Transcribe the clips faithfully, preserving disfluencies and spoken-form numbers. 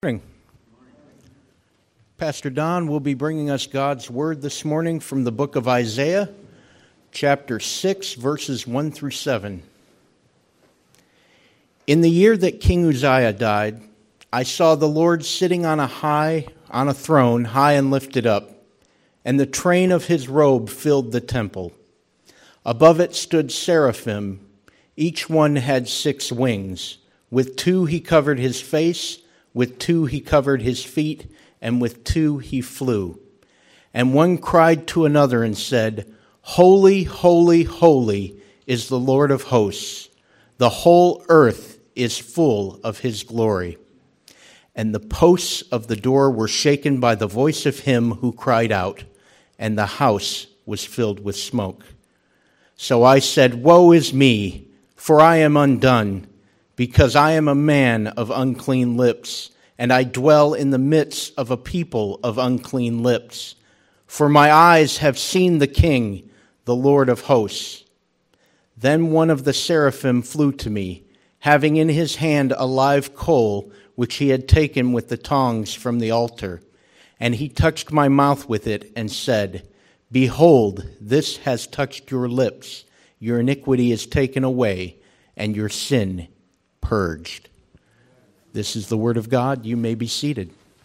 Morning. Pastor Don will be bringing us God's Word this morning from the book of Isaiah, chapter six, verses one through seven. In the year that King Uzziah died, I saw the Lord sitting on a high, on a throne, high and lifted up, and the train of his robe filled the temple. Above it stood seraphim. Each one had six wings. With two he covered his face, with two he covered his feet, and with two he flew. And one cried to another and said, Holy, holy, holy is the Lord of hosts. The whole earth is full of his glory. And the posts of the door were shaken by the voice of him who cried out, and the house was filled with smoke. So I said, Woe is me, for I am undone, because I am a man of unclean lips, and I dwell in the midst of a people of unclean lips. For my eyes have seen the King, the Lord of hosts. Then one of the seraphim flew to me, having in his hand a live coal, which he had taken with the tongs from the altar. And he touched my mouth with it and said, Behold, this has touched your lips. Your iniquity is taken away, and your sin purged. This is the word of God. You may be seated.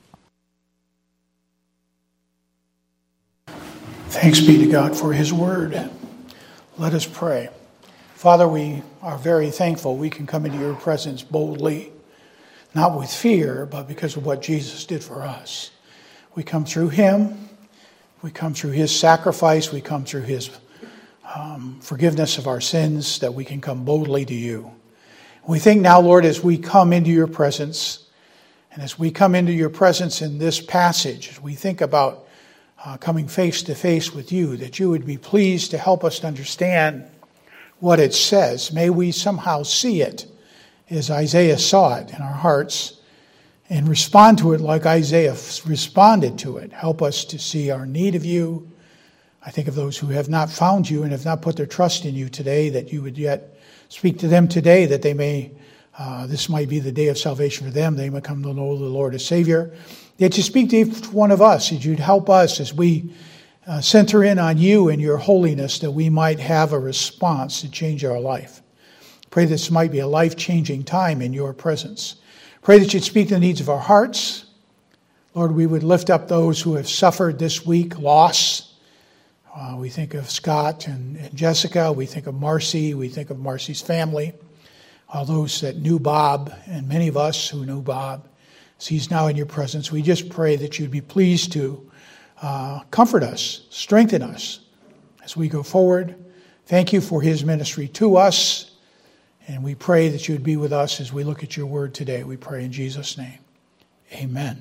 Thanks be to God for his word. Let us pray. Father, we are very thankful we can come into your presence boldly, not with fear, but because of what Jesus did for us. We come through him. We come through his sacrifice. We come through his um, forgiveness of our sins, that we can come boldly to you. We think now, Lord, as we come into your presence, and as we come into your presence in this passage, as we think about uh, coming face to face with you, that you would be pleased to help us to understand what it says. May we somehow see it as Isaiah saw it in our hearts and respond to it like Isaiah responded to it. Help us to see our need of you. I think of those who have not found you and have not put their trust in you today, that you would yet speak to them today, that they may, uh, this might be the day of salvation for them. They may come to know the Lord as Savior. That you speak to each one of us, that you'd help us as we uh, center in on you and your holiness, that we might have a response to change our life. Pray this might be a life-changing time in your presence. Pray that you'd speak to the needs of our hearts. Lord, we would lift up those who have suffered this week loss. Uh, we think of Scott and, and Jessica. We think of Marcy. We think of Marcy's family. All those that knew Bob, and many of us who knew Bob. As he's now in your presence, we just pray that you'd be pleased to uh, comfort us, strengthen us as we go forward. Thank you for his ministry to us. And we pray that you'd be with us as we look at your word today. We pray in Jesus' name. Amen.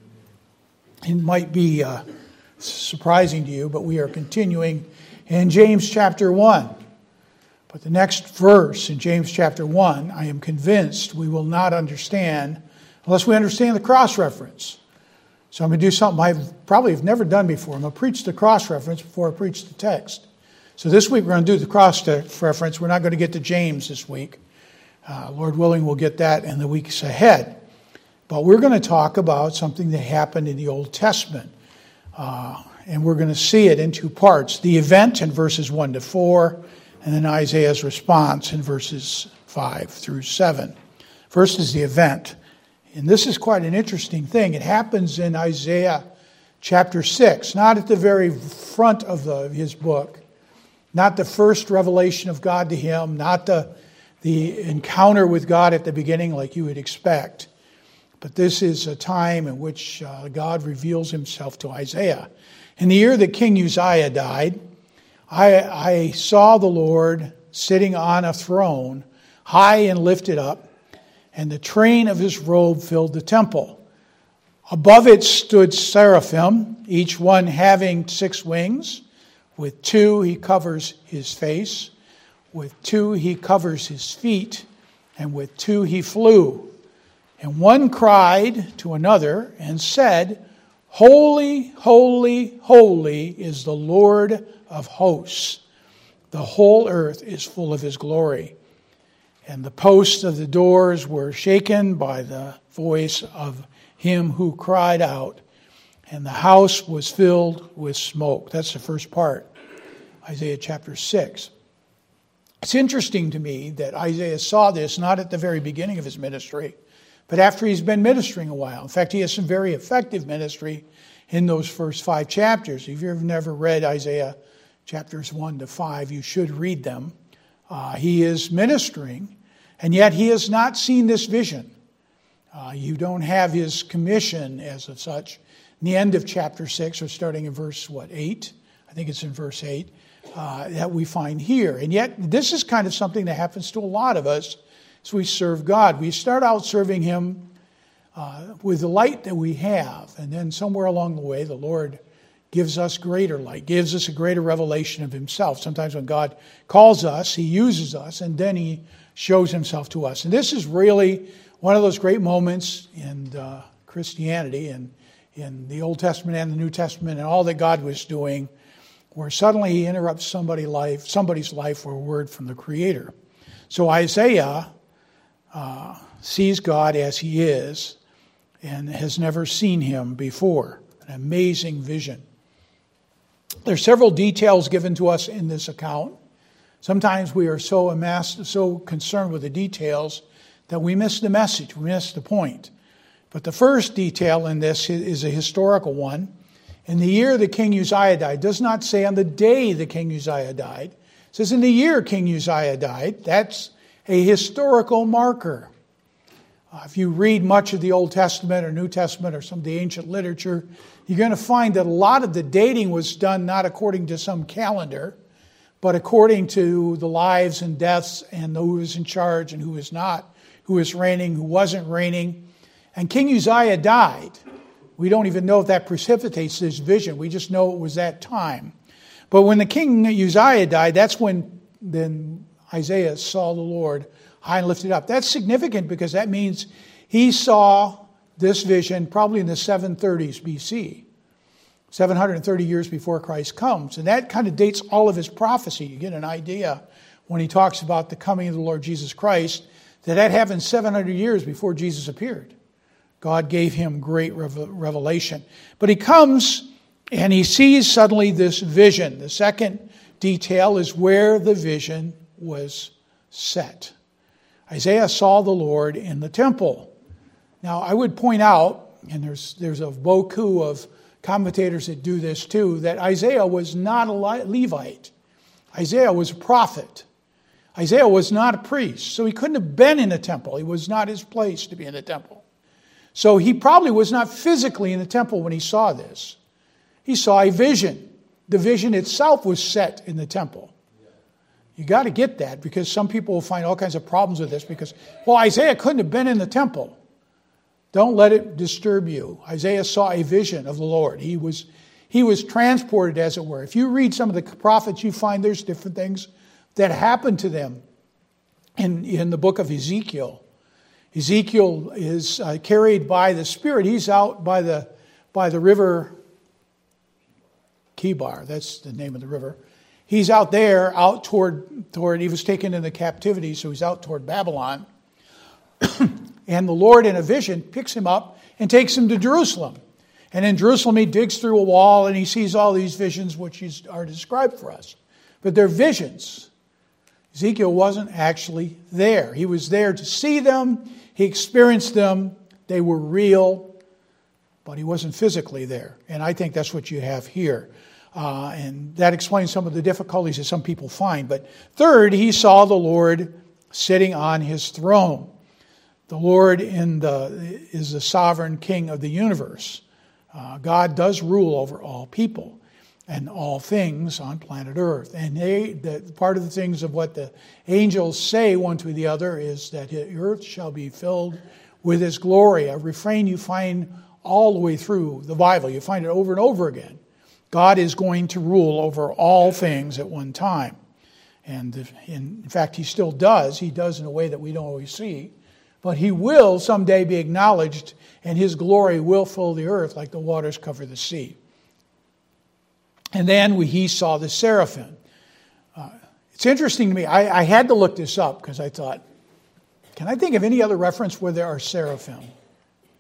It might be Uh, surprising to you, but we are continuing in James chapter one. But the next verse in James chapter one, I am convinced we will not understand unless we understand the cross-reference. So I'm going to do something I probably have never done before. I'm going to preach the cross-reference before I preach the text. So this week we're going to do the cross-reference. We're not going to get to James this week. Uh, Lord willing, we'll get that in the weeks ahead. But we're going to talk about something that happened in the Old Testament. Uh, and we're going to see it in two parts. The event in verses one to four, and then Isaiah's response in verses five through seven. First is the event. And this is quite an interesting thing. It happens in Isaiah chapter six, not at the very front of the, his book, not the first revelation of God to him, not the, the encounter with God at the beginning like you would expect. But this is a time in which uh, God reveals himself to Isaiah. In the year that King Uzziah died, I, I saw the Lord sitting on a throne, high and lifted up, and the train of his robe filled the temple. Above it stood seraphim, each one having six wings. With two he covers his face, with two he covers his feet, and with two he flew. And one cried to another and said, Holy, holy, holy is the Lord of hosts. The whole earth is full of his glory. And the posts of the doors were shaken by the voice of him who cried out, and the house was filled with smoke. That's the first part, Isaiah chapter six. It's interesting to me that Isaiah saw this not at the very beginning of his ministry, but after he's been ministering a while. In fact, he has some very effective ministry in those first five chapters. If you've never read Isaiah chapters one to five, you should read them. Uh, he is ministering, and yet he has not seen this vision. Uh, you don't have his commission as of such. In the end of chapter six, or starting in verse, what, eight? I think it's in verse eight, uh, that we find here. And yet, this is kind of something that happens to a lot of us as we serve God. We start out serving him uh, with the light that we have, and then somewhere along the way, the Lord gives us greater light, gives us a greater revelation of himself. Sometimes when God calls us, he uses us, and then he shows himself to us. And this is really one of those great moments in uh, Christianity and in the Old Testament and the New Testament and all that God was doing, where suddenly he interrupts somebody's life, somebody's life for a word from the Creator. So Isaiah uh, sees God as he is and has never seen him before. An amazing vision. There are several details given to us in this account. Sometimes we are so amassed, so concerned with the details that we miss the message, we miss the point. But the first detail in this is a historical one. In the year that King Uzziah died, it does not say on the day that King Uzziah died. It says in the year King Uzziah died. That's a historical marker. Uh, if you read much of the Old Testament or New Testament or some of the ancient literature, you're going to find that a lot of the dating was done not according to some calendar, but according to the lives and deaths and who was in charge and who was not, who was reigning, who wasn't reigning. And King Uzziah died. We don't even know if that precipitates this vision. We just know it was that time. But when the king Uzziah died, that's when then Isaiah saw the Lord high and lifted up. That's significant because that means he saw this vision probably in the seven thirties B C, seven hundred thirty years before Christ comes. And that kind of dates all of his prophecy. You get an idea when he talks about the coming of the Lord Jesus Christ, that that happened seven hundred years before Jesus appeared. God gave him great revelation. But he comes and he sees suddenly this vision. The second detail is where the vision was set. Isaiah saw the Lord in the temple. Now, I would point out, and there's there's a beaucoup of commentators that do this too, that Isaiah was not a Levite. Isaiah was a prophet. Isaiah was not a priest, so he couldn't have been in the temple. It was not his place to be in the temple. So he probably was not physically in the temple when he saw this. He saw a vision. The vision itself was set in the temple. You got to get that, because some people will find all kinds of problems with this because, well, Isaiah couldn't have been in the temple. Don't let it disturb you. Isaiah saw a vision of the Lord. He was, he was transported, as it were. If you read some of the prophets, you find there's different things that happened to them in, in the book of Ezekiel. Ezekiel is uh, carried by the Spirit. He's out by the by the river Kibar. That's the name of the river. He's out there, out toward, toward, he was taken into captivity, so he's out toward Babylon. And the Lord, in a vision, picks him up and takes him to Jerusalem. And in Jerusalem, he digs through a wall and he sees all these visions which are described for us. But they're visions. Ezekiel wasn't actually there. He was there to see them. He experienced them. They were real, but he wasn't physically there. And I think that's what you have here. Uh, and that explains some of the difficulties that some people find. But third, he saw the Lord sitting on his throne. The Lord in the, is the sovereign king of the universe. Uh, God does rule over all people and all things on planet Earth. And they, the, part of the things of what the angels say one to the other is that the earth shall be filled with his glory. A refrain you find all the way through the Bible. You find it over and over again. God is going to rule over all things at one time. And in fact, he still does. He does in a way that we don't always see. But he will someday be acknowledged, and his glory will fill the earth like the waters cover the sea. And then we, he saw the seraphim. Uh, it's interesting to me. I, I had to look this up because I thought, can I think of any other reference where there are seraphim?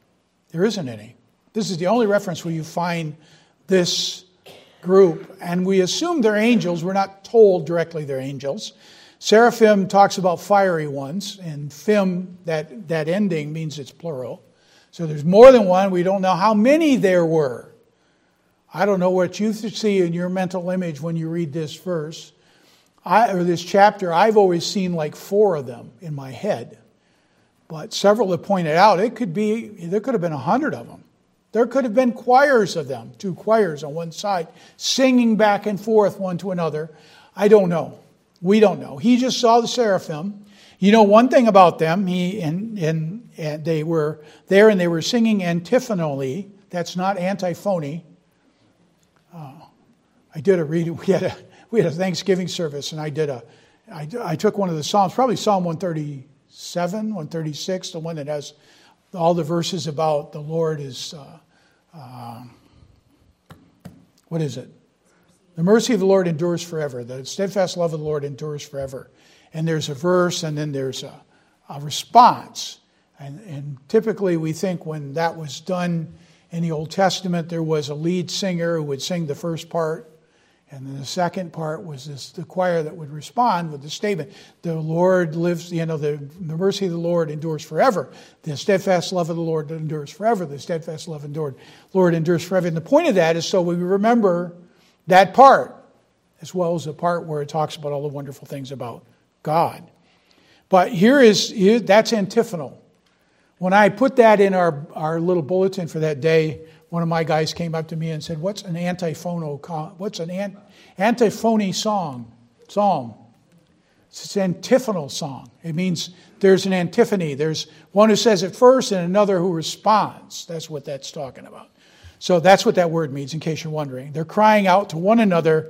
There isn't any. This is the only reference where you find this group. And we assume they're angels. We're not told directly they're angels. Seraphim talks about fiery ones. And phim, that, that ending, means it's plural. So there's more than one. We don't know how many there were. I don't know what you see in your mental image when you read this verse. I, or this chapter. I've always seen like four of them in my head. But several have pointed out it could be, there could have been a hundred of them. There could have been choirs of them, two choirs on one side, singing back and forth one to another. I don't know. We don't know. He just saw the seraphim. You know one thing about them, he and, and, and they were there and they were singing antiphonally. That's not antiphony. Uh, I did a reading. We had a we had a Thanksgiving service, and I did a. I, I took one of the Psalms, probably Psalm one thirty-seven, one thirty-six, the one that has all the verses about the Lord is. Uh, uh, what is it? The mercy of the Lord endures forever. The steadfast love of the Lord endures forever. And there's a verse, and then there's a, a response. And, and typically, we think when that was done in the Old Testament, there was a lead singer who would sing the first part, and then the second part was this, the choir that would respond with the statement, the Lord lives, you know, the, the mercy of the Lord endures forever. The steadfast love of the Lord endures forever. The steadfast love of the Lord endures forever. And the point of that is so we remember that part, as well as the part where it talks about all the wonderful things about God. But here is, here, that's antiphonal. When I put that in our, our little bulletin for that day, one of my guys came up to me and said, what's an antiphonal, what's an ant, antiphony song, psalm? It's an antiphonal song. It means there's an antiphony. There's one who says it first and another who responds. That's what that's talking about. So that's what that word means, in case you're wondering. They're crying out to one another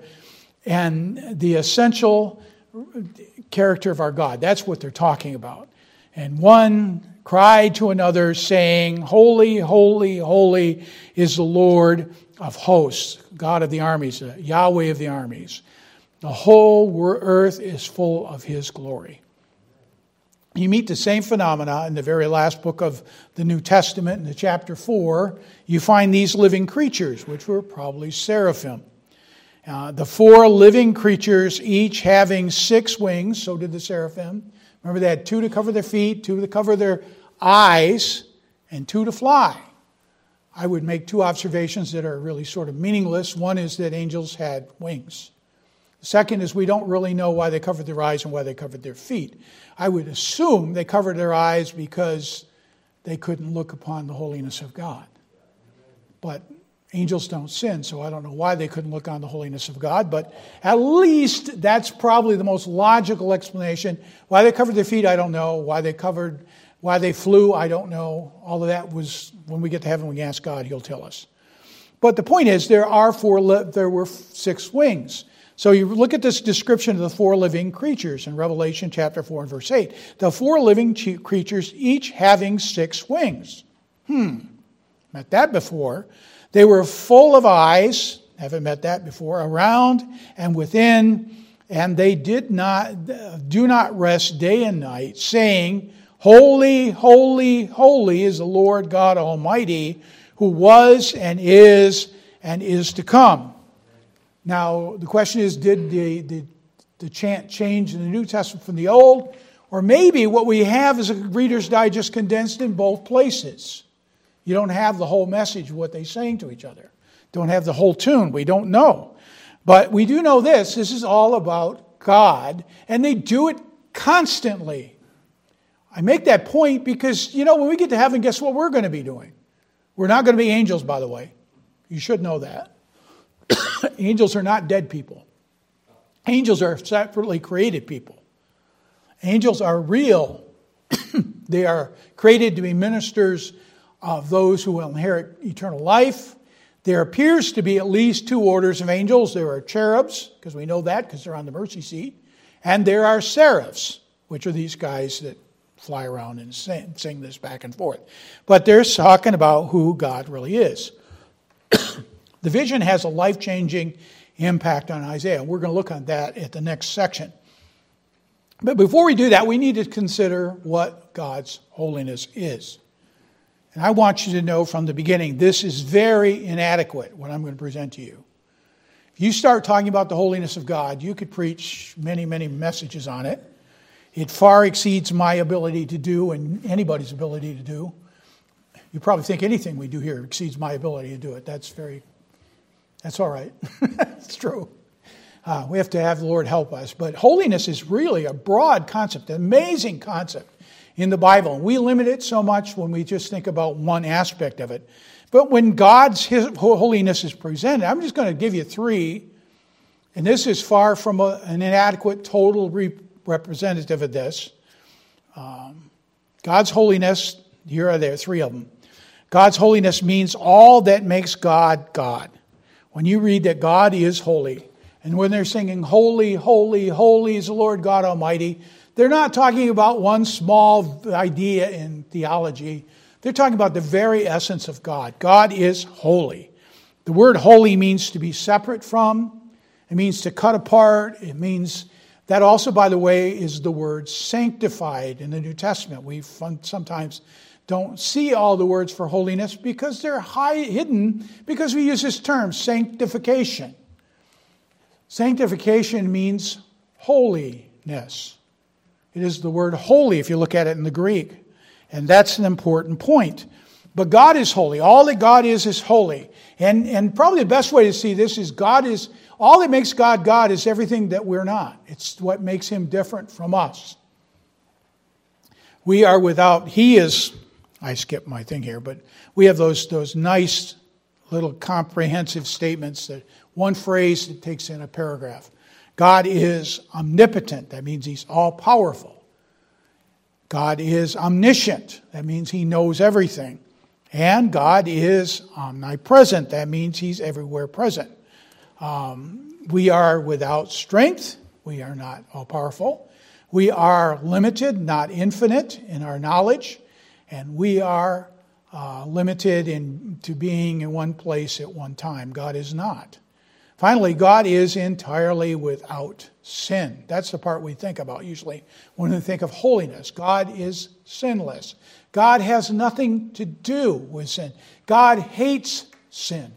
and the essential character of our God. That's what they're talking about. And one cried to another, saying, Holy, holy, holy is the Lord of hosts, God of the armies, Yahweh of the armies. The whole earth is full of his glory. You meet the same phenomena in the very last book of the New Testament, in the chapter four. You find these living creatures, which were probably seraphim. Uh, the four living creatures, each having six wings, so did the seraphim. Remember, they had two to cover their feet, two to cover their eyes, and two to fly. I would make two observations that are really sort of meaningless. One is that angels had wings. The second is we don't really know why they covered their eyes and why they covered their feet. I would assume they covered their eyes because they couldn't look upon the holiness of God. But angels don't sin, so I don't know why they couldn't look on the holiness of God. But at least that's probably the most logical explanation. Why they covered their feet, I don't know. Why they covered, why they flew, I don't know. All of that was, when we get to heaven, we ask God, he'll tell us. But the point is, there are four, there were six wings. So you look at this description of the four living creatures in Revelation chapter four and verse eight. The four living creatures, each having six wings. Hmm, met that before. They were full of eyes, haven't met that before, around and within, and they did not, do not rest day and night, saying, Holy, holy, holy is the Lord God Almighty, who was and is and is to come. Now, the question is, did the, the, the chant change in the New Testament from the Old? Or maybe what we have is a Reader's Digest condensed in both places. You don't have the whole message of what they sang to each other. Don't have the whole tune. We don't know. But we do know this. This is all about God. And they do it constantly. I make that point because, you know, when we get to heaven, guess what we're going to be doing? We're not going to be angels, by the way. You should know that. Angels are not dead people. Angels are separately created people. Angels are real. They are created to be ministers of those who will inherit eternal life. There appears to be at least two orders of angels. There are cherubs, because we know that, because they're on the mercy seat. And there are seraphs, which are these guys that fly around and sing, sing this back and forth. But they're talking about who God really is. The vision has a life-changing impact on Isaiah. We're going to look at that at the next section. But before we do that, we need to consider what God's holiness is. And I want you to know from the beginning, this is very inadequate, what I'm going to present to you. If you start talking about the holiness of God, you could preach many, many messages on it. It far exceeds my ability to do and anybody's ability to do. You probably think anything we do here exceeds my ability to do it. That's very, that's all right. It's true. Uh, we have to have the Lord help us. But holiness is really a broad concept, an amazing concept in the Bible. We limit it so much when we just think about one aspect of it. But when God's his holiness is presented, I'm just going to give you three. And this is far from a, an inadequate total re- representative of this. Um, God's holiness, here are there, three of them. God's holiness means all that makes God God. When you read that God is holy, and when they're singing, holy, holy, holy is the Lord God Almighty, they're not talking about one small idea in theology. They're talking about the very essence of God. God is holy. The word holy means to be separate from. It means to cut apart. It means, that also, by the way, is the word sanctified in the New Testament. We sometimes don't see all the words for holiness because they're high, hidden because we use this term, sanctification. Sanctification means holiness. It is the word holy if you look at it in the Greek. And that's an important point. But God is holy. All that God is is holy. And, and probably the best way to see this is God is, all that makes God God is everything that we're not. It's what makes him different from us. We are without, he is, I skipped my thing here, but we have those, those nice little comprehensive statements that one phrase that takes in a paragraph. God is omnipotent. That means he's all-powerful. God is omniscient. That means he knows everything. And God is omnipresent. That means he's everywhere present. Um, we are without strength. We are not all-powerful. We are limited, not infinite, in our knowledge. And we are uh, limited in to being in one place at one time. God is not. Finally, God is entirely without sin. That's the part we think about usually when we think of holiness. God is sinless. God has nothing to do with sin. God hates sin.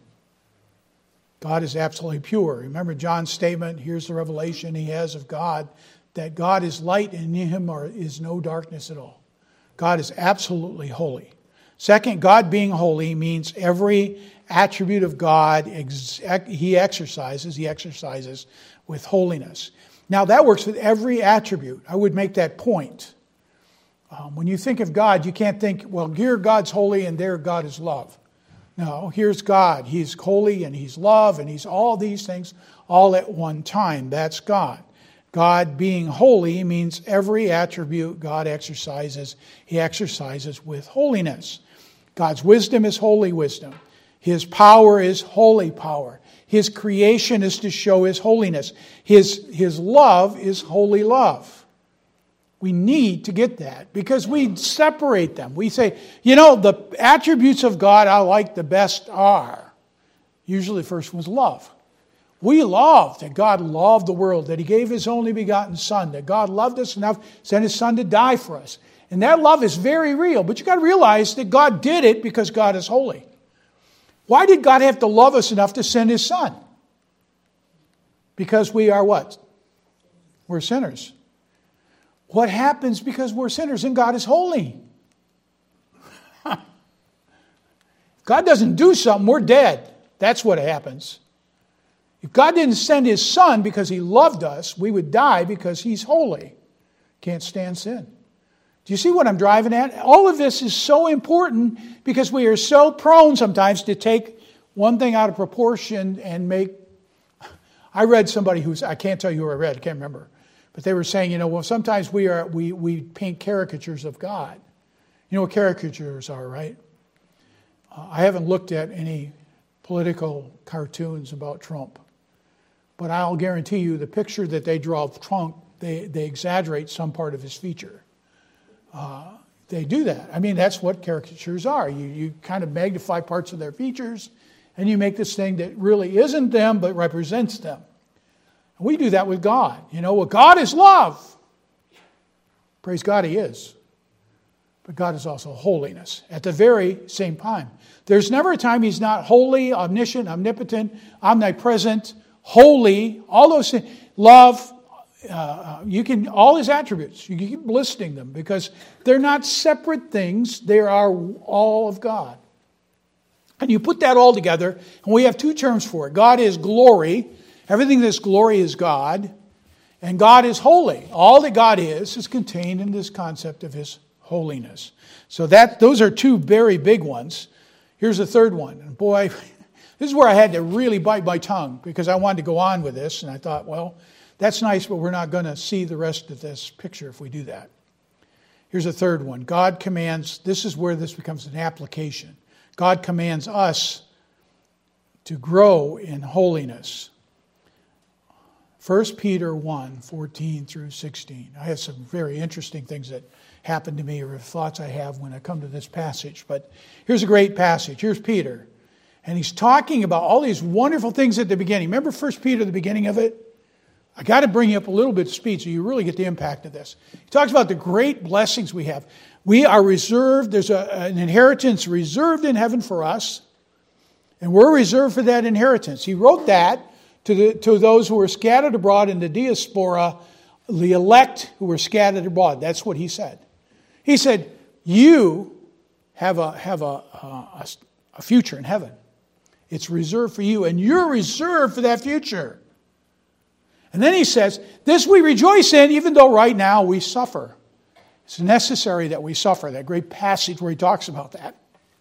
God is absolutely pure. Remember John's statement, here's the revelation he has of God, that God is light and in him is no darkness at all. God is absolutely holy. Second, God being holy means every attribute of God he exercises, he exercises with holiness. Now that works with every attribute. I would make that point. Um, when you think of God, you can't think, well, here God's holy and there God is love. No, here's God. He's holy and he's love and he's all these things all at one time. That's God. God being holy means every attribute God exercises, he exercises with holiness. God's wisdom is holy wisdom. His power is holy power. His creation is to show his holiness. His, his love is holy love. We need to get that because we separate them. We say, you know, the attributes of God I like the best are. Usually the first one's love. We love that God loved the world, that he gave his only begotten Son, that God loved us enough, sent his Son to die for us. And that love is very real. But you got to realize that God did it because God is holy. Why did God have to love us enough to send his Son? Because we are what? We're sinners. What happens because we're sinners and God is holy? God doesn't do something, we're dead. That's what happens. If God didn't send his Son because he loved us, we would die because he's holy. Can't stand sin. Do you see what I'm driving at? All of this is so important because we are so prone sometimes to take one thing out of proportion and make... I read somebody who's... I can't tell you who I read. I can't remember. But they were saying, you know, well, sometimes we are we, we paint caricatures of God. You know what caricatures are, right? Uh, I haven't looked at any political cartoons about Trump. But I'll guarantee you the picture that they draw of Trump, they, they exaggerate some part of his feature. Uh, they do that. I mean, that's what caricatures are. You, you kind of magnify parts of their features, and you make this thing that really isn't them, but represents them. And we do that with God. You know, well, God is love. Praise God, he is. but God is also holiness at the very same time. There's never a time He's not holy, omniscient, omnipotent, omnipresent, holy, all those things. Love, uh, you can, all His attributes, you can keep listing them because they're not separate things, they are all of God. And you put that all together, and we have two terms for it. God is glory. Everything that's glory is God. And God is holy. All that God is is contained in this concept of His holiness. So that those are two very big ones. Here's a third one. And boy, this is where I had to really bite my tongue because I wanted to go on with this. And I thought, well, that's nice, but we're not going to see the rest of this picture if we do that. Here's a third one. God commands, this is where this becomes an application. God commands us to grow in holiness. First Peter one, fourteen through sixteen. I have some very interesting things that happen to me or thoughts I have when I come to this passage. But here's a great passage. Here's Peter. And he's talking about all these wonderful things at the beginning. Remember First Peter, the beginning of it? I got to bring you up a little bit of speed so you really get the impact of this. He talks about the great blessings we have. We are reserved. There's a, an inheritance reserved in heaven for us. And we're reserved for that inheritance. He wrote that to, the, to those who were scattered abroad in the diaspora, the elect who were scattered abroad. That's what he said. He said, you have a, have a, a, a future in heaven. It's reserved for you, and you're reserved for that future. And then he says, this we rejoice in, even though right now we suffer. It's necessary that we suffer. That great passage where he talks about that.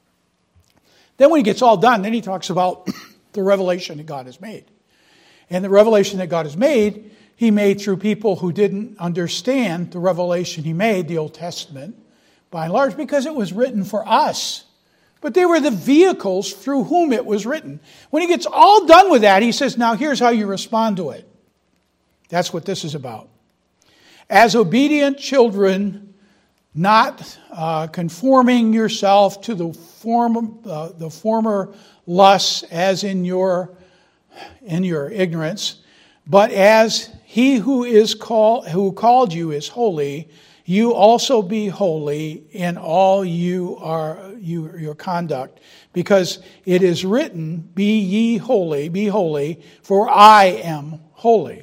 Then when he gets all done, then he talks about the revelation that God has made. And the revelation that God has made, He made through people who didn't understand the revelation He made, the Old Testament, by and large, because it was written for us. But they were the vehicles through whom it was written. When he gets all done with that, he says, now here's how you respond to it. That's what this is about. As obedient children, not uh, conforming yourself to the form, uh, the former lusts as in your in your ignorance, but as He who is called who called you is holy, you also be holy in all you are you, your conduct, because it is written, "Be ye holy, be holy, for I am holy."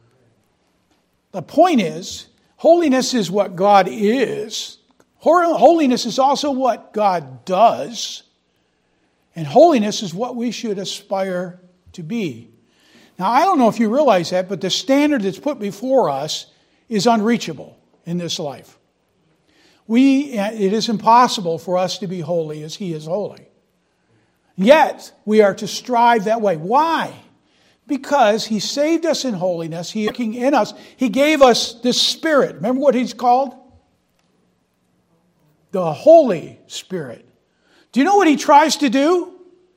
The point is, holiness is what God is. Holiness is also what God does. And holiness is what we should aspire to be. Now, I don't know if you realize that, but the standard that's put before us is unreachable in this life. We, it is impossible for us to be holy as He is holy. Yet, we are to strive that way. Why? Because He saved us in holiness. He is working in us. He gave us this Spirit. Remember what He's called? The Holy Spirit. Do you know what He tries to do?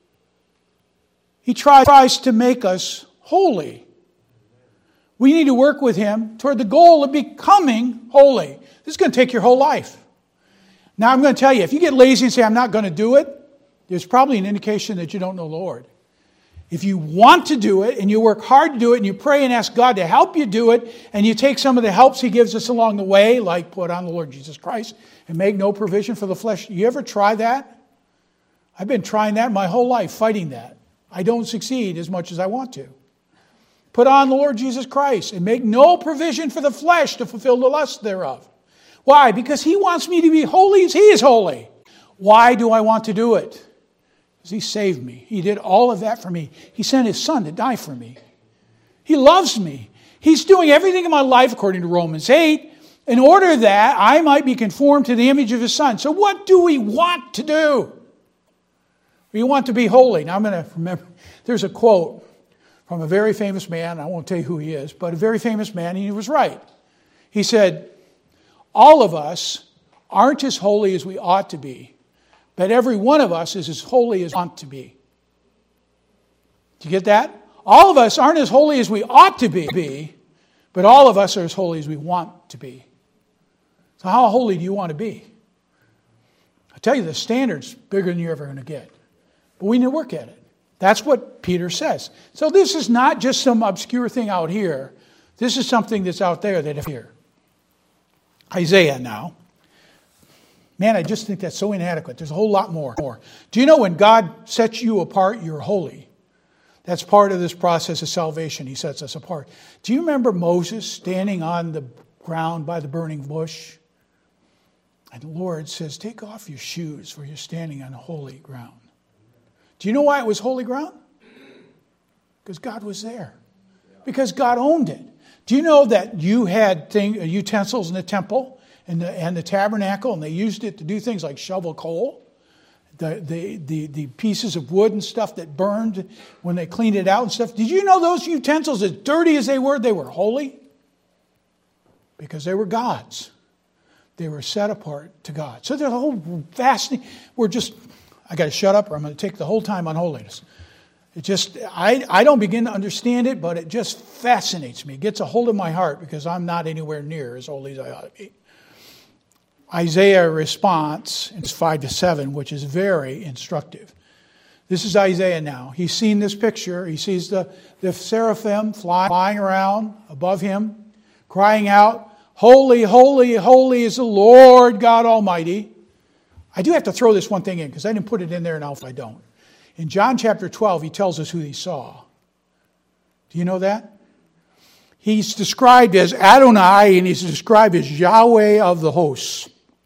He tries to make us holy. We need to work with Him toward the goal of becoming holy. This is going to take your whole life. Now I'm going to tell you, if you get lazy and say, I'm not going to do it, there's probably an indication that you don't know the Lord. If you want to do it and you work hard to do it and you pray and ask God to help you do it and you take some of the helps He gives us along the way, like put on the Lord Jesus Christ and make no provision for the flesh. You ever try that? I've been trying that my whole life, fighting that. I don't succeed as much as I want to. Put on the Lord Jesus Christ and make no provision for the flesh to fulfill the lust thereof. Why? Because He wants me to be holy as He is holy. Why do I want to do it? Because He saved me. He did all of that for me. He sent His Son to die for me. He loves me. He's doing everything in my life, according to Romans eight, in order that I might be conformed to the image of His Son. So what do we want to do? We want to be holy. Now I'm going to remember, there's a quote from a very famous man. I won't tell you who he is, but a very famous man, and he was right. He said, all of us aren't as holy as we ought to be, but every one of us is as holy as we want to be. Do you get that? All of us aren't as holy as we ought to be, but all of us are as holy as we want to be. So how holy do you want to be? I tell you, the standard's bigger than you're ever going to get. But we need to work at it. That's what Peter says. So this is not just some obscure thing out here. This is something that's out there that if here. Isaiah now. Man, I just think that's so inadequate. There's a whole lot more. Do you know when God sets you apart, you're holy? That's part of this process of salvation. He sets us apart. Do you remember Moses standing on the ground by the burning bush? And the Lord says, take off your shoes, for you're standing on holy ground. Do you know why it was holy ground? Because God was there. Because God owned it. Do you know that you had thing, utensils in the temple and the, and the tabernacle, and they used it to do things like shovel coal? The, the, the, the pieces of wood and stuff that burned when they cleaned it out and stuff. Did you know those utensils, as dirty as they were, they were holy? Because they were God's. They were set apart to God. So there's a whole vast thing. We're just, I got to shut up or I'm going to take the whole time on holiness. It just, I, I don't begin to understand it, but it just fascinates me. It gets a hold of my heart because I'm not anywhere near as holy as I ought to be. Isaiah response in five to seven, which is very instructive. This is Isaiah now. He's seen this picture. He sees the, the seraphim flying around above him, crying out, holy, holy, holy is the Lord God Almighty. I do have to throw this one thing in because I didn't put it in there and now if I don't. In John chapter twelve, he tells us who he saw. Do you know that? He's described as Adonai and he's described as Yahweh of the hosts.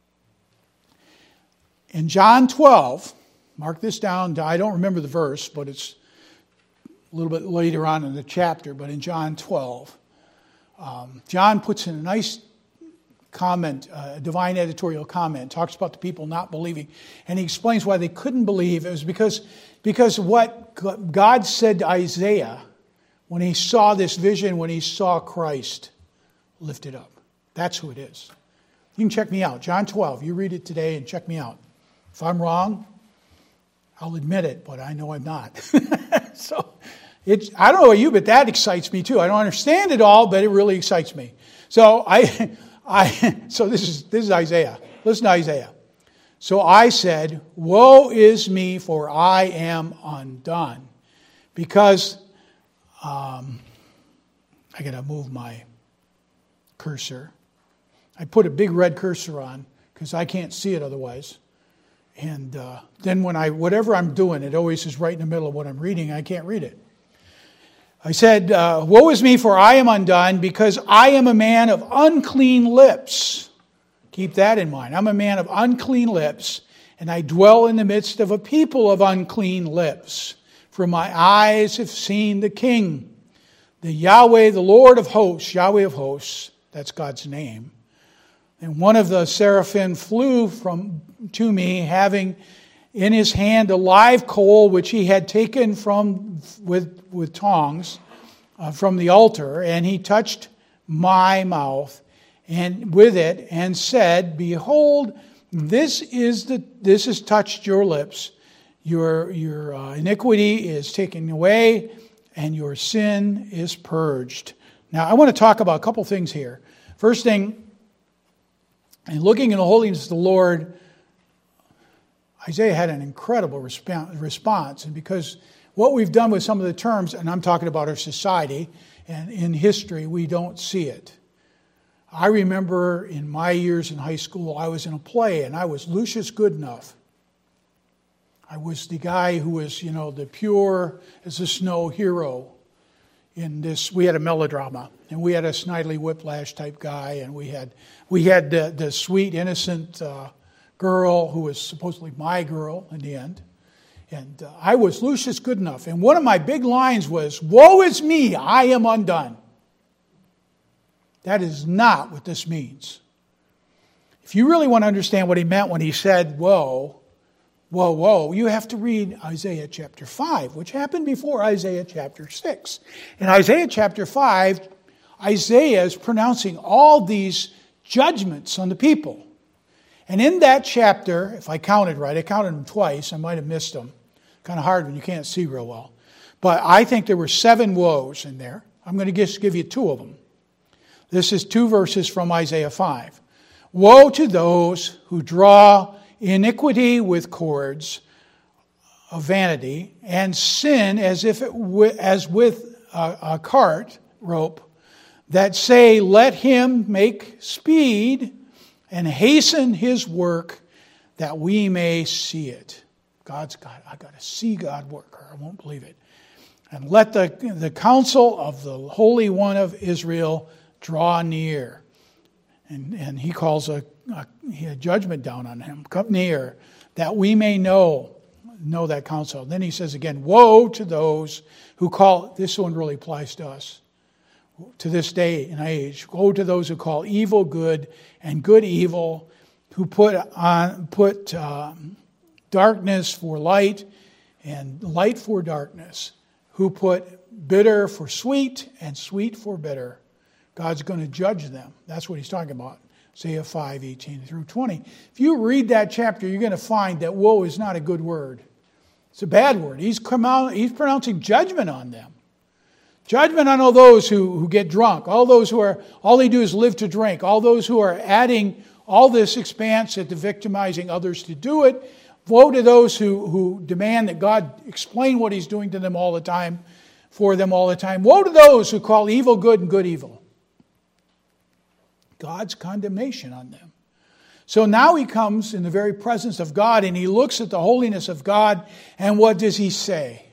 In John twelve, mark this down, I don't remember the verse, but it's a little bit later on in the chapter, but in John twelve, um, John puts in a nice comment, a divine editorial comment, talks about the people not believing, and he explains why they couldn't believe. It was because, because what God said to Isaiah when he saw this vision, when he saw Christ lifted up. That's who it is. You can check me out. John twelve, you read it today and check me out. If I'm wrong, I'll admit it, but I know I'm not. So, it's, I don't know about you, but that excites me too. I don't understand it all, but it really excites me. So I, I, so this is this is Isaiah. Listen to Isaiah. So I said, woe is me, for I am undone. Because, um, I got to move my cursor. I put a big red cursor on because I can't see it otherwise. And uh, then when I, whatever I'm doing, it always is right in the middle of what I'm reading. I can't read it. I said, uh, woe is me, for I am undone, because I am a man of unclean lips. Keep that in mind. I'm a man of unclean lips, and I dwell in the midst of a people of unclean lips. For my eyes have seen the King, the Yahweh, the Lord of hosts, Yahweh of hosts. That's God's name. And one of the seraphim flew from to me, having in his hand a live coal which he had taken from with with tongs uh, from the altar, and he touched my mouth and with it and said, behold, this is the this has touched your lips. Your your uh, iniquity is taken away, and your sin is purged. Now, I want to talk about a couple things here. First thing, and looking in the holiness of the Lord, Isaiah had an incredible response. And because what we've done with some of the terms, and I'm talking about our society and in history, we don't see it. I remember in my years in high school, I was in a play and I was Lucius Goodenough. I was the guy who was, you know, the pure as the snow hero in this. We had a melodrama, and we had a Snidely Whiplash type guy, and we had we had the, the sweet, innocent uh, girl who was supposedly my girl in the end. And uh, I was Lucius Goodenough. And one of my big lines was, woe is me, I am undone. That is not what this means. If you really want to understand what he meant when he said, woe, whoa, whoa, you have to read Isaiah chapter five, which happened before Isaiah chapter six. In Isaiah chapter five, Isaiah is pronouncing all these judgments on the people. And in that chapter, if I counted right, I counted them twice, I might have missed them. Kind of hard when you can't see real well. But I think there were seven woes in there. I'm going to just give you two of them. This is two verses from Isaiah five. Woe to those who draw iniquity with cords of vanity, and sin as if it w- as with a, a cart rope, that say, let him make speed and hasten his work, that we may see it. God's got, I got to see God work, or I won't believe it. And let the, the counsel of the Holy One of Israel draw near. And, and he calls a, a, a judgment down on him. Come near, that we may know, know that counsel. Then he says again, woe to those who call, this one really applies to us, to this day and age. Woe to those who call evil good and good evil, who put on put um, darkness for light and light for darkness, who put bitter for sweet and sweet for bitter. God's going to judge them. That's what he's talking about. Isaiah five, eighteen through twenty. If you read that chapter, you're going to find that woe is not a good word. It's a bad word. He's come out, he's pronouncing judgment on them. Judgment on all those who, who get drunk, all those who are, all they do is live to drink, all those who are adding all this expanse into victimizing others to do it. Woe to those who, who demand that God explain what he's doing to them all the time, for them all the time. Woe to those who call evil good and good evil. God's condemnation on them. So now he comes in the very presence of God and he looks at the holiness of God, and what does he say?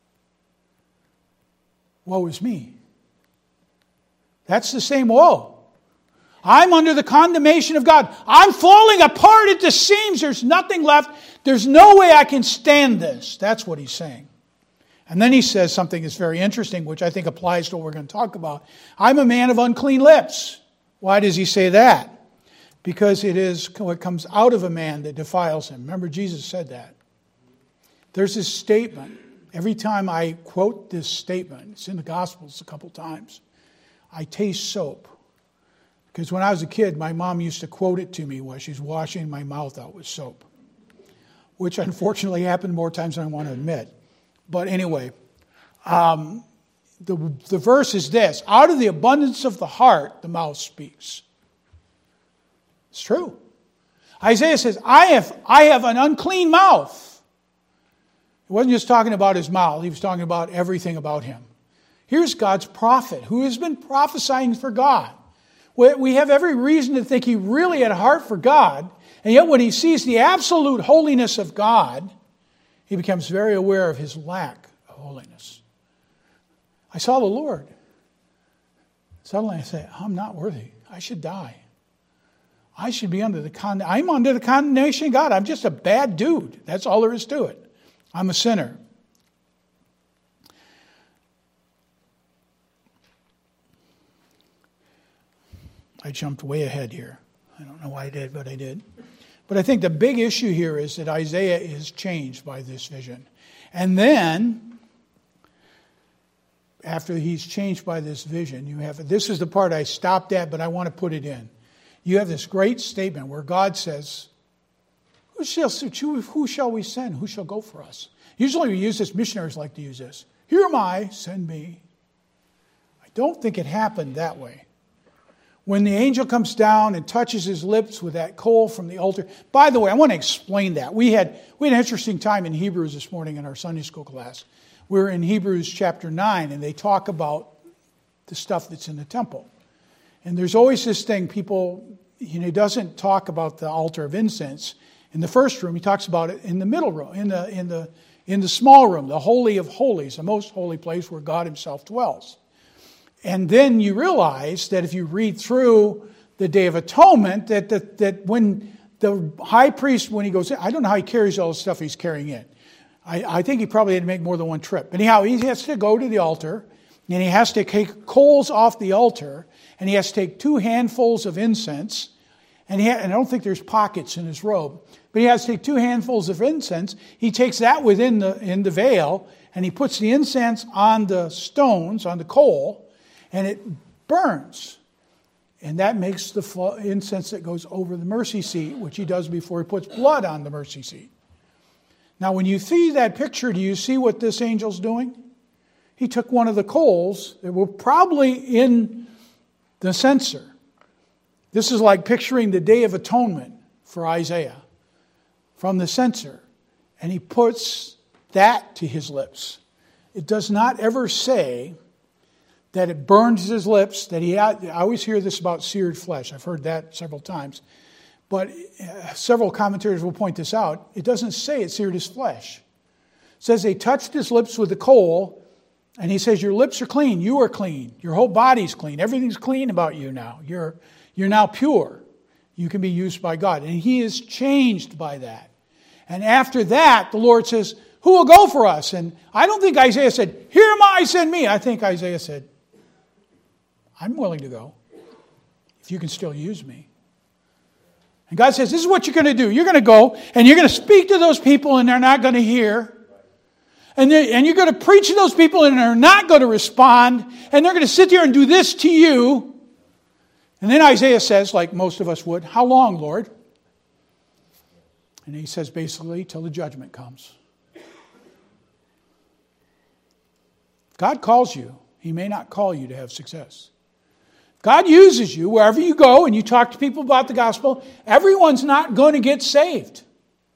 Woe is me. That's the same woe. I'm under the condemnation of God. I'm falling apart at the seams. There's nothing left. There's no way I can stand this. That's what he's saying. And then he says something that's very interesting, which I think applies to what we're going to talk about. I'm a man of unclean lips. Why does he say that? Because it is what comes out of a man that defiles him. Remember, Jesus said that. There's this statement. Every time I quote this statement, it's in the Gospels a couple times, I taste soap. Because when I was a kid, my mom used to quote it to me while she's washing my mouth out with soap, which unfortunately happened more times than I want to admit. But anyway, um, the, the verse is this: out of the abundance of the heart, the mouth speaks. It's true. Isaiah says, I have, I have an unclean mouth. He wasn't just talking about his mouth. He was talking about everything about him. Here's God's prophet who has been prophesying for God. We have every reason to think he really had a heart for God, and yet when he sees the absolute holiness of God, he becomes very aware of his lack of holiness. I saw the Lord. Suddenly I say, I'm not worthy. I should die. I should be under the con- I'm under the condemnation of God. I'm just a bad dude. That's all there is to it. I'm a sinner. I jumped way ahead here. I don't know why I did, but I did. But I think the big issue here is that Isaiah is changed by this vision. And then, after he's changed by this vision, you have, this is the part I stopped at, but I want to put it in. You have this great statement where God says, who shall, who shall we send? Who shall go for us? Usually we use this, missionaries like to use this. Here am I, send me. I don't think it happened that way. When the angel comes down and touches his lips with that coal from the altar. By the way, I want to explain that. We had, we had an interesting time in Hebrews this morning in our Sunday school class. We're in Hebrews chapter nine, and they talk about the stuff that's in the temple. And there's always this thing, people, you know, he doesn't talk about the altar of incense in the first room. He talks about it in the middle room, in the in the in the small room, the Holy of Holies, the most holy place where God himself dwells. And then you realize that if you read through the Day of Atonement, that that, that when the high priest, when he goes in, I don't know how he carries all the stuff he's carrying in. I, I think he probably had to make more than one trip. Anyhow, he has to go to the altar, and he has to take coals off the altar, and he has to take two handfuls of incense, and, he ha- and I don't think there's pockets in his robe, but he has to take two handfuls of incense. He takes that within the in the veil, and he puts the incense on the stones, on the coal, and it burns. And that makes the incense that goes over the mercy seat, which he does before he puts blood on the mercy seat. Now, when you see that picture, do you see what this angel's doing? He took one of the coals that were probably in the censer. This is like picturing the Day of Atonement for Isaiah from the censer. And he puts that to his lips. It does not ever say that it burns his lips, that he had, I always hear this about seared flesh. I've heard that several times. but uh, several commentators will point this out. It doesn't say it seared his flesh. It says they touched his lips with the coal, and he says, your lips are clean, you are clean, your whole body's clean, everything's clean about you now. You're, you're now pure. You can be used by God. And he is changed by that. And after that, the Lord says, who will go for us? And I don't think Isaiah said, here am I, send me. I think Isaiah said, I'm willing to go if you can still use me. And God says, this is what you're going to do. You're going to go and you're going to speak to those people and they're not going to hear. And, and you're going to preach to those people and they're not going to respond. And they're going to sit there and do this to you. And then Isaiah says, like most of us would, how long, Lord? And he says basically, till the judgment comes. If God calls you, he may not call you to have success. God uses you wherever you go and you talk to people about the gospel. Everyone's not going to get saved.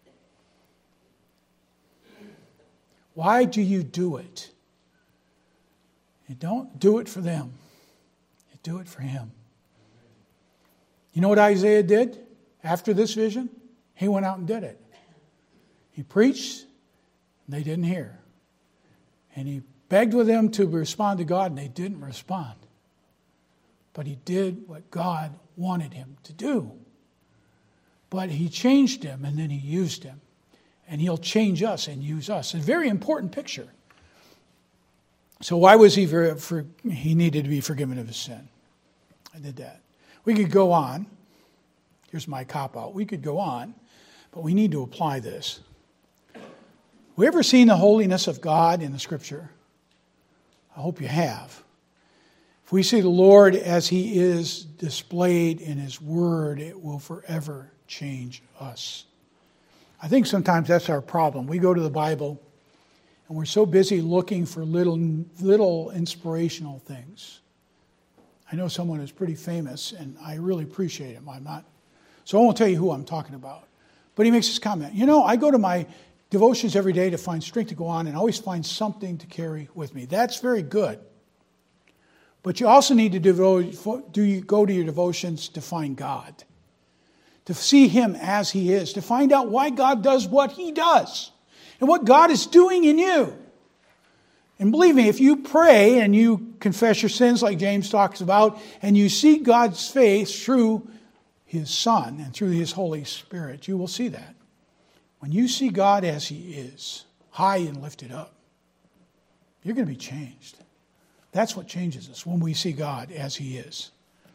Why do you do it? You don't do it for them. You do it for him. You know what Isaiah did after this vision? He went out and did it. He preached, and they didn't hear. And he begged with them to respond to God, and they didn't respond. But he did what God wanted him to do. But he changed him, and then he used him. And he'll change us and use us. A very important picture. So why was he for, for he needed to be forgiven of his sin? I did that. We could go on. Here's my cop-out. We could go on, but we need to apply this. Have we ever seen the holiness of God in the Scripture? I hope you have. If we see the Lord as he is displayed in his word, it will forever change us. I think sometimes that's our problem. We go to the Bible and we're so busy looking for little, little inspirational things. I know someone who's pretty famous, and I really appreciate him. I'm not, so I won't tell you who I'm talking about. But he makes this comment. You know, I go to my devotions every day to find strength to go on and always find something to carry with me. That's very good. But you also need to devote, do you go to your devotions to find God, to see him as he is, to find out why God does what he does and what God is doing in you. And believe me, if you pray and you confess your sins like James talks about, and you see God's face through his Son and through his Holy Spirit, you will see that. When you see God as he is, high and lifted up, you're going to be changed. That's what changes us, when we see God as he is.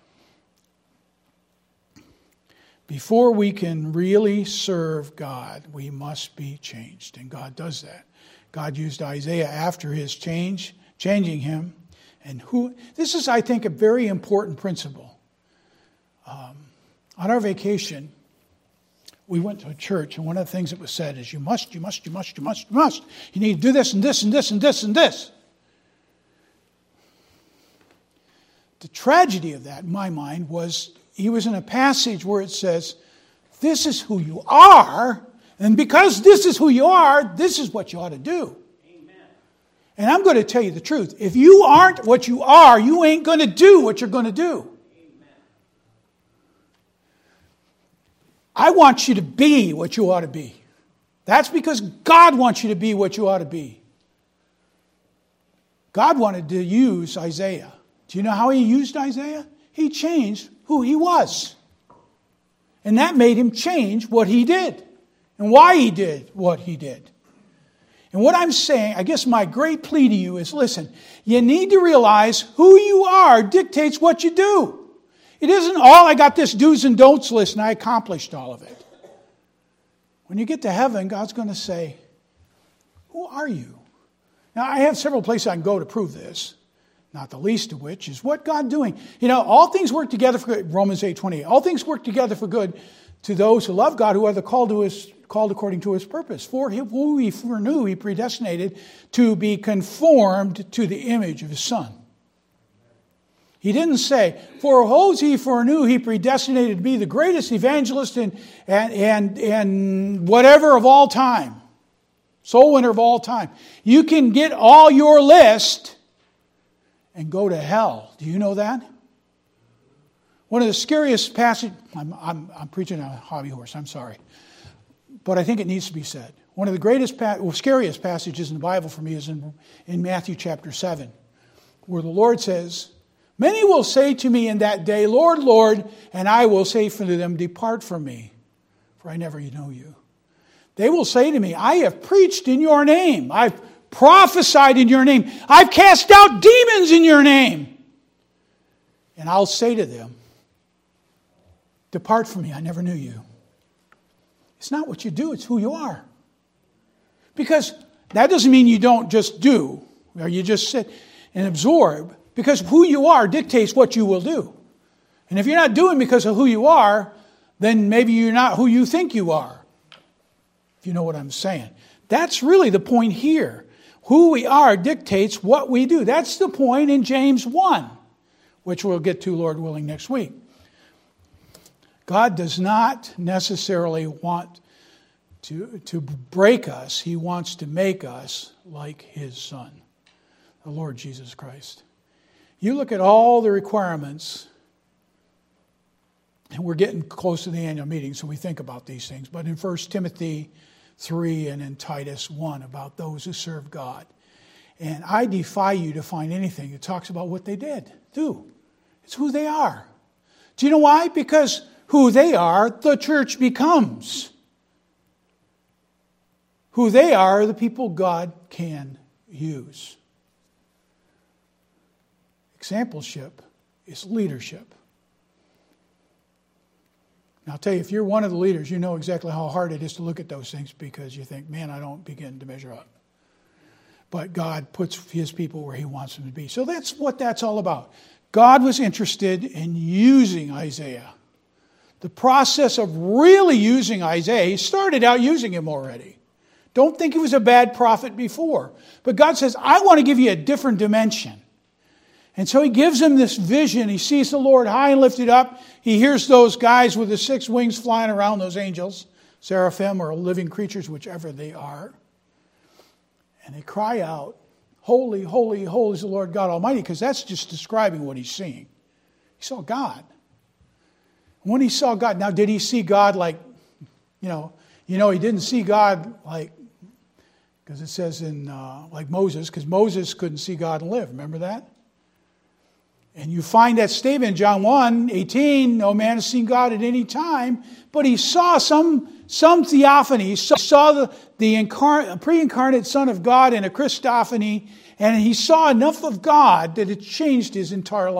Before we can really serve God, we must be changed. And God does that. God used Isaiah after his change, changing him. And who? This is, I think, a very important principle. Um, on our vacation, we went to a church, and one of the things that was said is, you must, you must, you must, you must, you must. You need to do this and this and this and this and this. The tragedy of that, in my mind, was he was in a passage where it says, this is who you are, and because this is who you are, this is what you ought to do. Amen. And I'm going to tell you the truth. If you aren't what you are, you ain't going to do what you're going to do. Amen. I want you to be what you ought to be. That's because God wants you to be what you ought to be. God wanted to use Isaiah. Do you know how he used Isaiah? He changed who he was. And that made him change what he did. And why he did what he did. And what I'm saying, I guess my great plea to you is, listen, you need to realize who you are dictates what you do. It isn't all, I got this do's and don'ts list and I accomplished all of it. When you get to heaven, God's going to say, who are you? Now, I have several places I can go to prove this. Not the least of which is what God doing. You know, all things work together for good. Romans eight twenty-eight. All things work together for good to those who love God, who are the called to his called according to his purpose. For who he foreknew, he predestinated to be conformed to the image of his Son. He didn't say, for those he foreknew, he predestinated to be the greatest evangelist and and and, and whatever of all time. Soul winner of all time. You can get all your list and go to hell. Do you know that? One of the scariest passages, I'm, I'm, I'm preaching a hobby horse, I'm sorry. But I think it needs to be said. One of the greatest, well, scariest passages in the Bible for me is in, in Matthew chapter seven, where the Lord says, "Many will say to me in that day, Lord, Lord, and I will say to them, depart from me, for I never know you. They will say to me, I have preached in your name. I've prophesied in your name. I've cast out demons in your name. And I'll say to them, depart from me, I never knew you." It's not what you do, it's who you are. Because that doesn't mean you don't just do, or you just sit and absorb, because who you are dictates what you will do. And if you're not doing because of who you are, then maybe you're not who you think you are. If you know what I'm saying. That's really the point here. Who we are dictates what we do. That's the point in James one, which we'll get to, Lord willing, next week. God does not necessarily want to, to break us. He wants to make us like His Son, the Lord Jesus Christ. You look at all the requirements, and we're getting close to the annual meeting, so we think about these things. But in First Timothy three and in Titus one about those who serve God. And I defy you to find anything that talks about what they did, do. It's who they are. Do you know why? Because who they are, the church becomes. Who they are, the people God can use. Exampleship is leadership. Now I'll tell you, if you're one of the leaders, you know exactly how hard it is to look at those things because you think, man, I don't begin to measure up. But God puts His people where He wants them to be. So that's what that's all about. God was interested in using Isaiah. The process of really using Isaiah, He started out using him already. Don't think he was a bad prophet before. But God says, I want to give you a different dimension. And so He gives him this vision. He sees the Lord high and lifted up. He hears those guys with the six wings flying around, those angels, seraphim or living creatures, whichever they are. And they cry out, holy, holy, holy is the Lord God Almighty, because that's just describing what he's seeing. He saw God. When he saw God, now did he see God like, you know, you know, he didn't see God like, because it says in, uh, like Moses, because Moses couldn't see God and live. Remember that? And you find that statement in John one eighteen, no man has seen God at any time, but he saw some, some theophany. He saw the, the incarnate, pre-incarnate Son of God in a Christophany, and he saw enough of God that it changed his entire life.